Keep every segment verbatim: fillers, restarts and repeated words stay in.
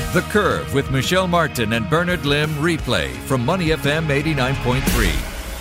The Curve with Michelle Martin and Bernard Lim replay from Money F M eighty-nine point three.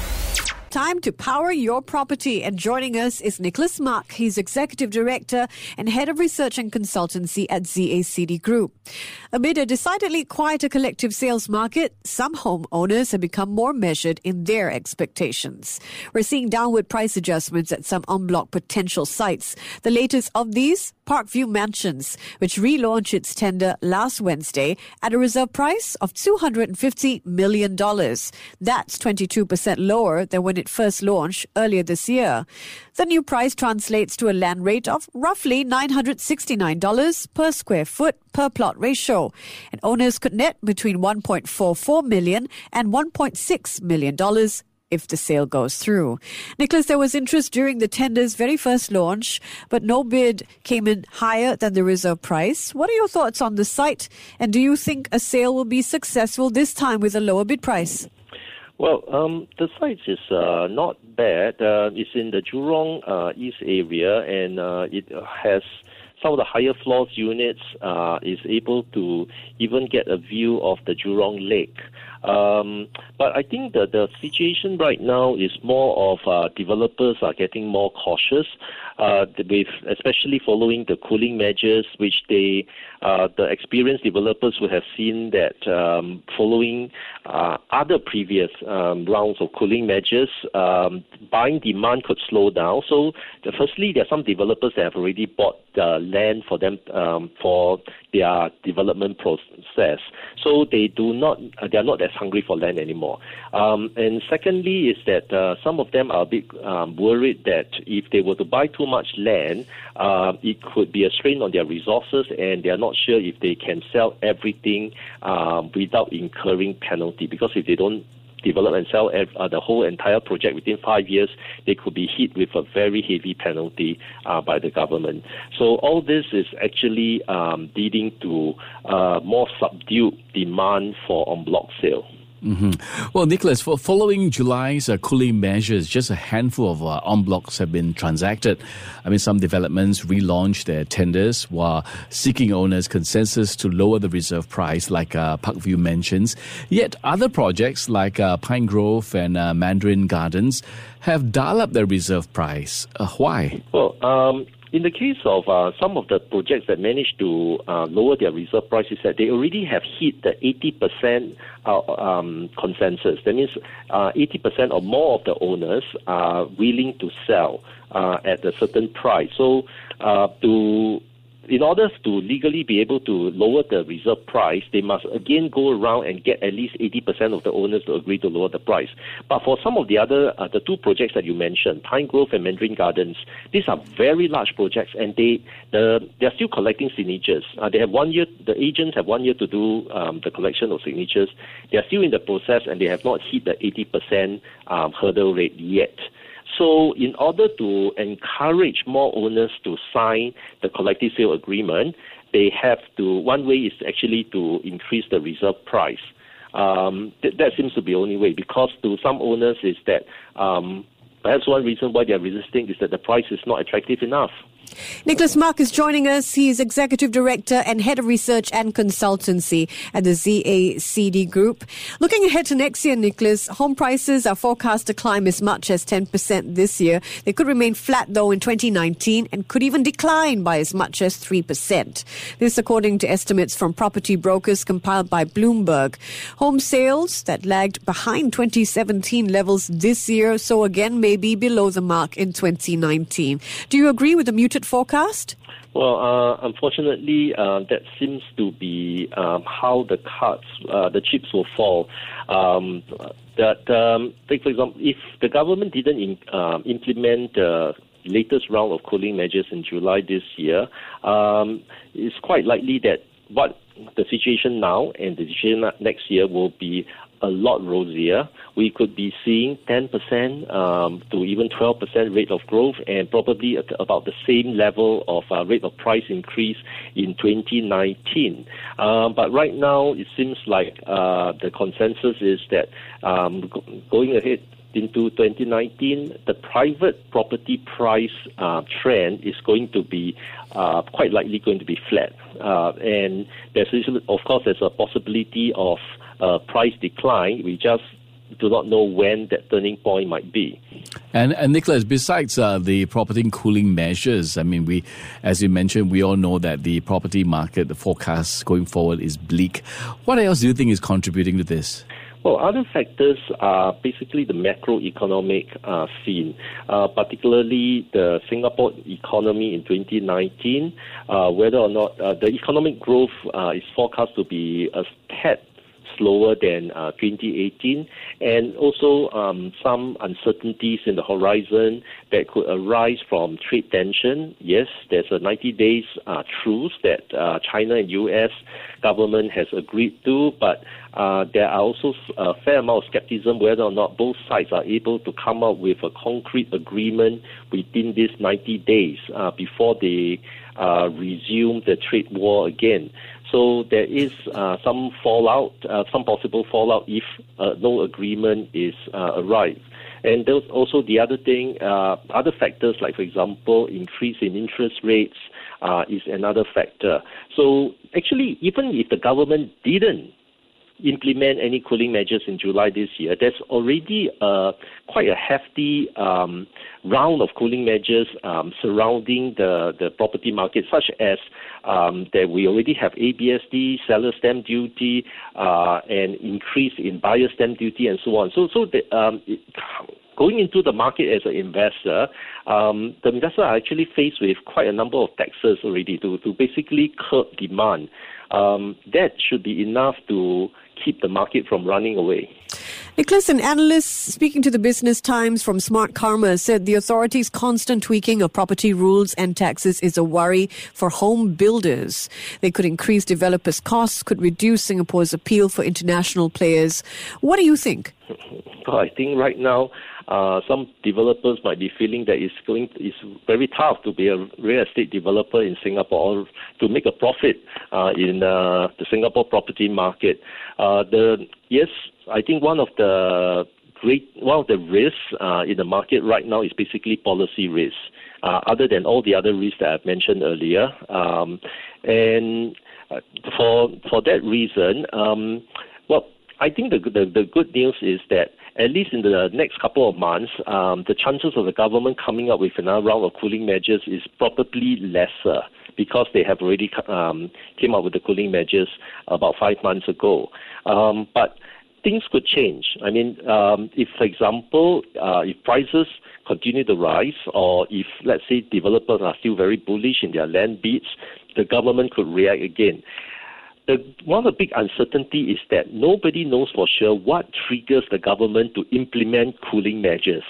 Time to power your property. And joining us is Nicholas Mak. He's Executive Director and Head of Research and Consultancy at Z A C D Group. Amid a decidedly quieter collective sales market, some homeowners have become more measured in their expectations. We're seeing downward price adjustments at some en bloc potential sites. The latest of these, Parkview Mansions, which relaunched its tender last Wednesday at a reserve price of two hundred fifty million dollars. That's twenty-two percent lower than when it first launched earlier this year. The new price translates to a land rate of roughly nine hundred sixty-nine dollars per square foot per plot ratio, and owners could net between one point four four million dollars and one point six million dollars if the sale goes through. Nicholas, there was interest during the tender's very first launch, but no bid came in higher than the reserve price. What are your thoughts on the site, and do you think a sale will be successful this time with a lower bid price? Well, um, the site is uh, not bad. Uh, it's in the Jurong uh, East area, and uh, it has some of the higher floors units, uh, is able to even get a view of the Jurong Lake. Um, but I think that the situation right now is more of uh, developers are getting more cautious, uh, with especially following the cooling measures, which they, uh, the experienced developers will have seen that um, following uh, other previous um, rounds of cooling measures, um, buying demand could slow down. So, the, firstly, there are some developers that have already bought uh, land for them um, for their development process. So they do not, uh, they are not as hungry for land anymore. Um, and secondly is that uh, some of them are a bit um, worried that if they were to buy too much land, uh, it could be a strain on their resources, and they are not sure if they can sell everything um, without incurring penalty. Because if they don't develop and sell uh, the whole entire project within five years, they could be hit with a very heavy penalty uh, by the government. So all this is actually um, leading to uh, more subdued demand for en bloc sale. Mm-hmm. Well, Nicholas, for following July's uh, cooling measures, just a handful of uh, en blocs have been transacted. I mean, some developments relaunched their tenders while seeking owners' consensus to lower the reserve price, like uh, Parkview Mansions. Yet other projects like uh, Pine Grove and uh, Mandarin Gardens have dialed up their reserve price. Uh, why? Well, um, in the case of uh, some of the projects that managed to uh, lower their reserve price, is that they already have hit the eighty percent uh, um, consensus. That means uh, eighty percent or more of the owners are willing to sell uh, at a certain price. So uh, to in order to legally be able to lower the reserve price, they must again go around and get at least eighty percent of the owners to agree to lower the price. But for some of the other, uh, the two projects that you mentioned, Pine Grove and Mandarin Gardens, these are very large projects, and they the they are still collecting signatures. Uh, they have one year. The agents have one year to do um, the collection of signatures. They are still in the process, and they have not hit the eighty percent um, hurdle rate yet. So in order to encourage more owners to sign the collective sale agreement, they have to, one way is actually to increase the reserve price. Um, th- that seems to be the only way, because to some owners is that um, perhaps one reason why they are resisting is that the price is not attractive enough. Nicholas Mak is joining us. He is Executive Director and Head of Research and Consultancy at the Z A C D Group. Looking ahead to next year, Nicholas, home prices are forecast to climb as much as ten percent this year. They could remain flat, though, in twenty nineteen and could even decline by as much as three percent. This according to estimates from property brokers compiled by Bloomberg. Home sales that lagged behind twenty seventeen levels this year, so again may be below the mark in twenty nineteen. Do you agree with the muted forecast? Well, uh, unfortunately, uh, that seems to be um, how the cards, uh, the chips will fall. Um, that, um, take for example, if the government didn't in, uh, implement the latest round of cooling measures in July this year, um, it's quite likely that what the situation now and the situation next year will be a lot rosier. We could be seeing ten percent um, to even twelve percent rate of growth, and probably at about the same level of uh, rate of price increase in twenty nineteen. Um, but right now, it seems like uh, the consensus is that um, go- going ahead into twenty nineteen, the private property price uh, trend is going to be uh, quite likely going to be flat. Uh, and there's, of course, there's a possibility of uh, price decline. We just do not know when that turning point might be. And, and Nicholas, besides uh, the property cooling measures, I mean, we, as you mentioned, we all know that the property market, the forecast going forward is bleak. What else do you think is contributing to this? Well, other factors are basically the macroeconomic uh, scene, uh, particularly the Singapore economy in twenty nineteen, uh, whether or not uh, the economic growth uh, is forecast to be a tad slower than uh, twenty eighteen, and also um, some uncertainties in the horizon that could arise from trade tension. Yes, there's a ninety days uh, truce that uh, China and U S government has agreed to, but uh, there are also a fair amount of skepticism whether or not both sides are able to come up with a concrete agreement within these ninety days uh, before they uh, resume the trade war again. So there is uh, some fallout, uh, some possible fallout if uh, no agreement is uh, arrived. And there's also the other thing, uh, other factors like, for example, increase in interest rates uh, is another factor. So actually, even if the government didn't implement any cooling measures in July this year, there's already uh, quite a hefty um, round of cooling measures um, surrounding the, the property market, such as um, that we already have A B S D, seller stamp duty, uh, and increase in buyer stamp duty, and so on. So, so the, um, it, going into the market as an investor, um, the investors are actually faced with quite a number of taxes already to, to basically curb demand. Um, that should be enough to keep the market from running away. Nicholas, an analyst speaking to the Business Times from Smart Karma said the authorities' constant tweaking of property rules and taxes is a worry for home builders. They could increase developers' costs, could reduce Singapore's appeal for international players. What do you think? Well, I think right now uh, some developers might be feeling that it's going to, it's very tough to be a real estate developer in Singapore or to make a profit uh, in uh, the Singapore property market. Uh, the yes, I think one of the great one of the risks uh, in the market right now is basically policy risks. Uh, other than all the other risks that I've mentioned earlier, um, and uh, for for that reason, um, well, I think the, the the good news is that at least in the next couple of months, um, the chances of the government coming up with another round of cooling measures is probably lesser because they have already um, came up with the cooling measures about five months ago. Um, but things could change. I mean, um, if, for example, uh, if prices continue to rise, or if, let's say, developers are still very bullish in their land bids, the government could react again. The, one of the big uncertainty is that nobody knows for sure what triggers the government to implement cooling measures.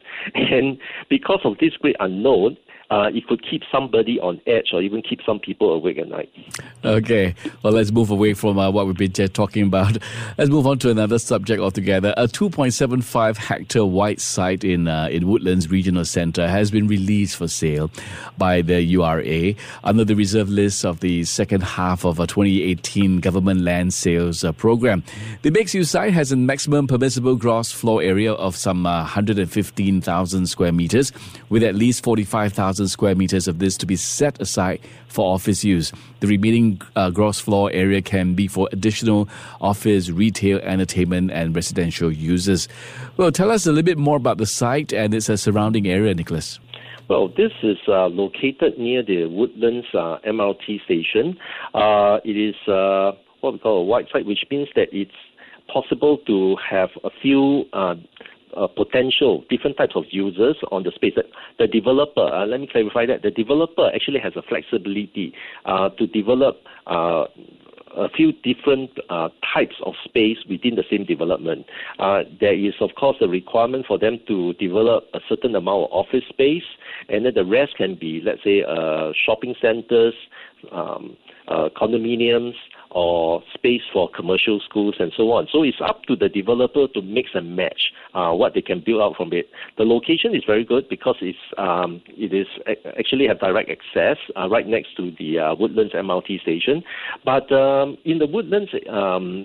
And because of this great unknown, Uh, it could keep somebody on edge or even keep some people awake at night. Okay, well, let's move away from uh, what we've been just talking about. Let's move on to another subject altogether. A two point seven five hectare wide site in uh, in Woodlands Regional Centre has been released for sale by the U R A under the reserve list of the second half of a twenty eighteen government land sales uh, program. The Bakesview site has a maximum permissible gross floor area of some uh, one hundred fifteen thousand square metres, with at least forty-five thousand square meters of this to be set aside for office use. The remaining uh, gross floor area can be for additional office, retail, entertainment, and residential uses. Well, tell us a little bit more about the site and its uh, surrounding area, Nicholas. Well, this is uh, located near the Woodlands uh, M R T station. Uh, it is uh, what we call a wide site, which means that it's possible to have a few uh, Uh, potential different types of users on the space. The developer, uh, let me clarify that, the developer actually has a flexibility uh, to develop uh, a few different uh, types of space within the same development. Uh, there is, of course, a requirement for them to develop a certain amount of office space, and then the rest can be, let's say, uh, shopping centers, um, uh, condominiums, or space for commercial schools and so on. So it's up to the developer to mix and match uh, what they can build out from it. The location is very good because it's um, it is actually have direct access uh, right next to the uh, Woodlands M R T station. But um, in the Woodlands um,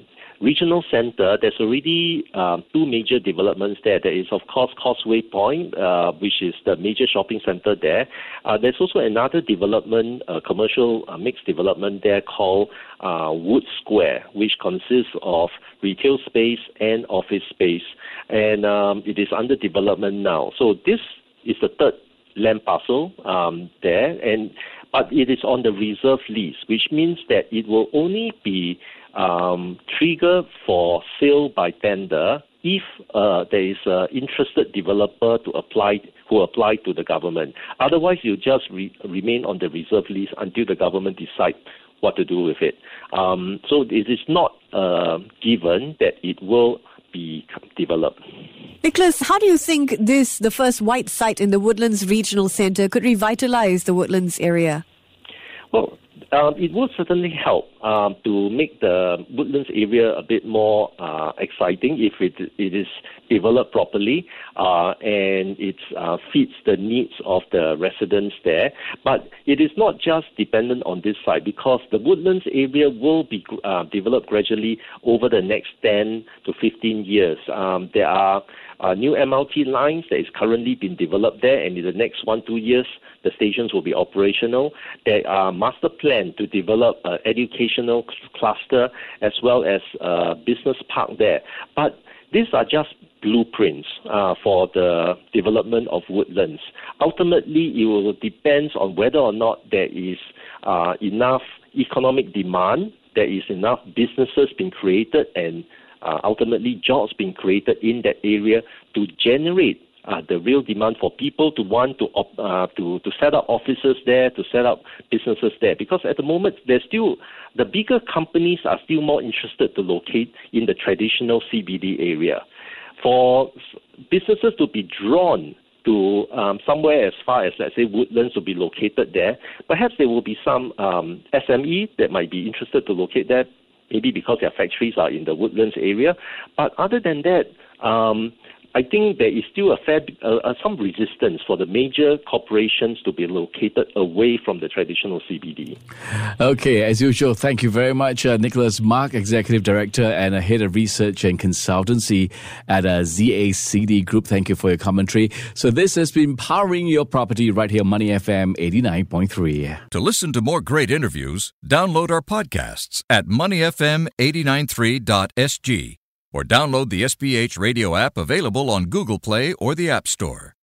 regional centre, there's already um, two major developments there. There is, of course, Causeway Point, uh, which is the major shopping centre there. Uh, there's also another development, a uh, commercial uh, mixed development there called uh, Wood Square, which consists of retail space and office space. And um, it is under development now. So this is the third land parcel um, there, and but it is on the reserve lease, which means that it will only be um, triggered for sale by tender if uh, there is an interested developer to apply who apply to the government. Otherwise, you just re- remain on the reserve lease until the government decides what to do with it. Um, so it is not uh, given that it will be developed. Nicholas, how do you think this, the first white site in the Woodlands Regional Centre, could revitalize the Woodlands area? Well, um, it would certainly help um, to make the Woodlands area a bit more uh, exciting if it, it is developed properly uh, and it uh, fits the needs of the residents there. But it is not just dependent on this site, because the Woodlands area will be uh, developed gradually over the next ten to fifteen years. Um, there are uh, new M R T lines that is currently being developed there, and in the next one, two years, the stations will be operational. There are master plan to develop an educational cluster as well as a business park there. But these are just blueprints uh, for the development of Woodlands. Ultimately, it will depend on whether or not there is uh, enough economic demand, there is enough businesses being created, and uh, ultimately jobs being created in that area to generate Uh, the real demand for people to want to op- uh, to to set up offices there, to set up businesses there. Because at the moment, there's still the bigger companies are still more interested to locate in the traditional C B D area. For businesses to be drawn to um, somewhere as far as, let's say, Woodlands to be located there, perhaps there will be some um, S M E that might be interested to locate there, maybe because their factories are in the Woodlands area. But other than that, um, I think there is still a fair, uh, uh, some resistance for the major corporations to be located away from the traditional C B D. Okay, as usual, thank you very much, uh, Nicholas Mak, Executive Director and uh, Head of Research and Consultancy at uh, Z A C D Group. Thank you for your commentary. So this has been Powering Your Property right here on Money F M eighty-nine point three. To listen to more great interviews, download our podcasts at money f m eight nine three dot s g or download the S P H radio app available on Google Play or the App Store.